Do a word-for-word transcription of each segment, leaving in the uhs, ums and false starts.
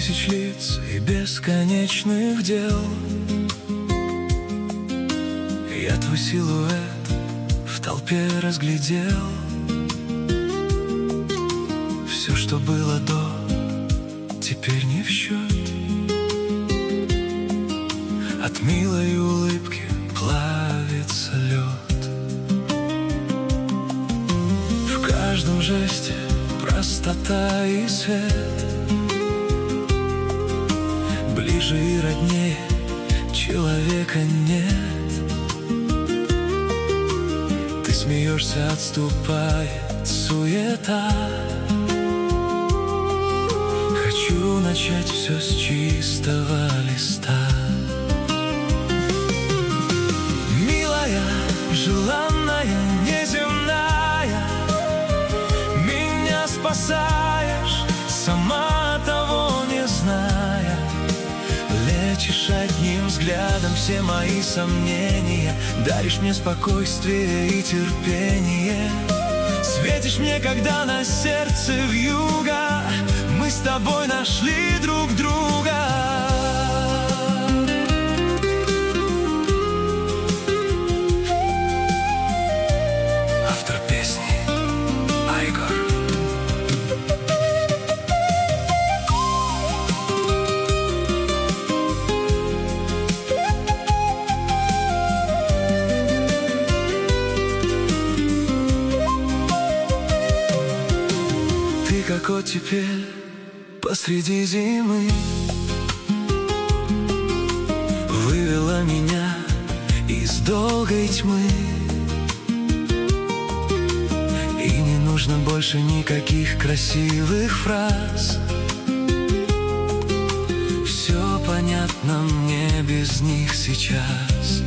тысяч лиц и бесконечных дел. Я твой силуэт в толпе разглядел. Все, что было до, теперь не в счет. От милой улыбки плавится лед. В каждом жесте простота и свет. Ближе и роднее человека нет. Ты смеешься, отступает суета. Хочу начать все с чистого листа. Милая, желанная, неземная, меня спасаешь, сама того не зная. Лечишь одним взглядом все мои сомнения. Даришь мне спокойствие и терпение. Светишь мне, когда на сердце вьюга. Мы с тобой нашли друг друга. Автор песни Айгор. Ты как оттепель посреди зимы, вывела меня из долгой тьмы. И не нужно больше никаких красивых фраз. Все понятно мне без них сейчас.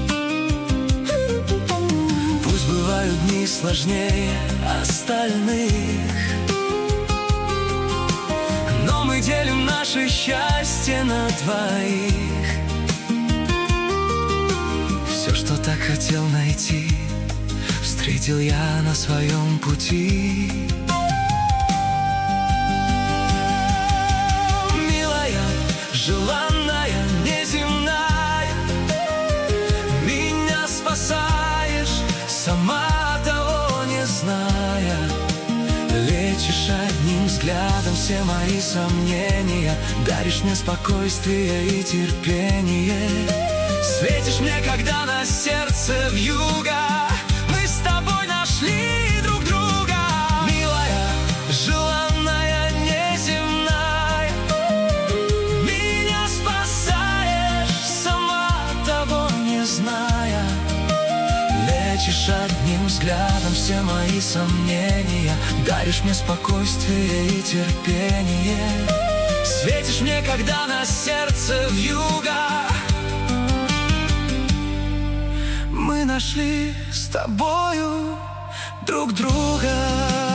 Пусть бывают дни сложнее остальных, мы делим наше счастье на двоих. Все, что так хотел найти, встретил я на своем пути. Милая, желанная, неземная, меня спасаешь, сама того не зная. Лечишь одним взглядом все мои сомнения. Даришь мне спокойствие и терпение. Светишь мне, когда на сердце вьюга. Мы с тобой нашли друг друга. Милая, желанная, неземная, меня спасаешь, сама того не зная. Лечишь одним взглядом все мои сомнения. Даришь мне спокойствие и терпение. Светишь мне, когда на сердце вьюга. Мы нашли с тобою друг друга.